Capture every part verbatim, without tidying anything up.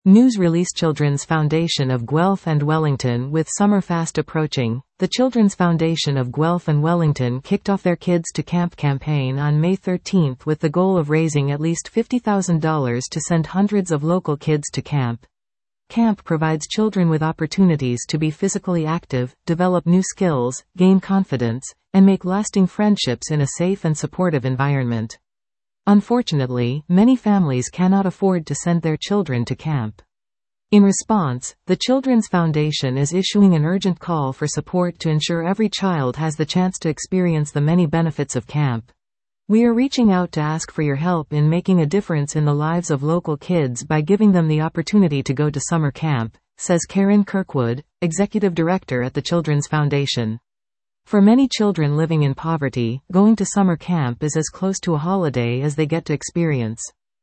News release Children's Foundation of Guelph and Wellington. With summer fast approaching, the Children's Foundation of Guelph and Wellington kicked off their Kids to Camp campaign on May thirteenth with the goal of raising at least fifty thousand dollars to send hundreds of local kids to camp. Camp provides children with opportunities to be physically active, develop new skills, gain confidence, and make lasting friendships in a safe and supportive environment. Unfortunately, many families cannot afford to send their children to camp. In response, the Children's Foundation is issuing an urgent call for support to ensure every child has the chance to experience the many benefits of camp. We are reaching out to ask for your help in making a difference in the lives of local kids by giving them the opportunity to go to summer camp, says Karen Kirkwood, Executive Director at the Children's Foundation. For many children living in poverty, going to summer camp is as close to a holiday as they get to experience.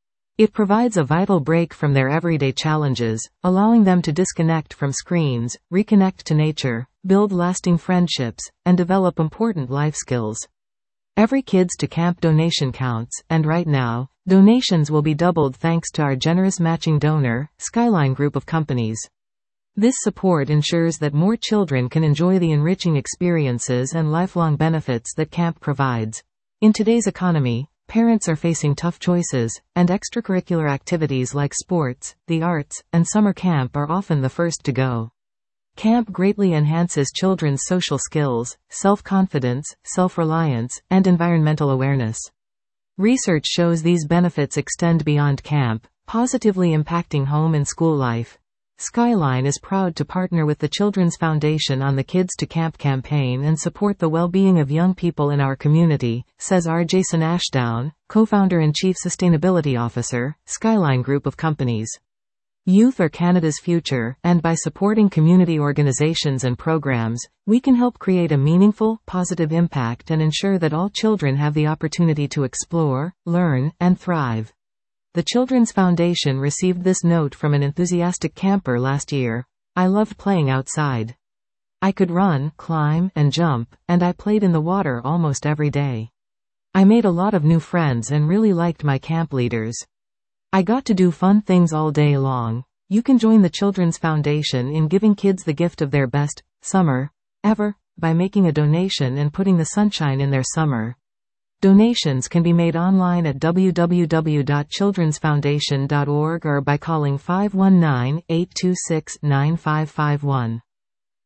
It provides a vital break from their everyday challenges, allowing them to disconnect from screens, reconnect to nature, build lasting friendships, and develop important life skills. Every Kids to Camp donation counts, and right now, donations will be doubled thanks to our generous matching donor, Skyline Group of Companies. This support ensures that more children can enjoy the enriching experiences and lifelong benefits that camp provides. In today's economy, parents are facing tough choices, and extracurricular activities like sports, the arts, and summer camp are often the first to go. Camp greatly enhances children's social skills, self-confidence, self-reliance, and environmental awareness. Research shows these benefits extend beyond camp, positively impacting home and school life. Skyline is proud to partner with the Children's Foundation on the Kids to Camp campaign and support the well-being of young people in our community, says R. Jason Ashdown, co-founder and chief sustainability officer, Skyline Group of Companies. Youth are Canada's future, and by supporting community organizations and programs, we can help create a meaningful, positive impact and ensure that all children have the opportunity to explore, learn, and thrive. The Children's Foundation received this note from an enthusiastic camper last year. I loved playing outside. I could run, climb, and jump, and I played in the water almost every day. I made a lot of new friends and really liked my camp leaders. I got to do fun things all day long. You can join the Children's Foundation in giving kids the gift of their best summer ever by making a donation and putting the sunshine in their summer. Donations can be made online at w w w dot childrens foundation dot org or by calling five one nine, eight two six, nine five five one.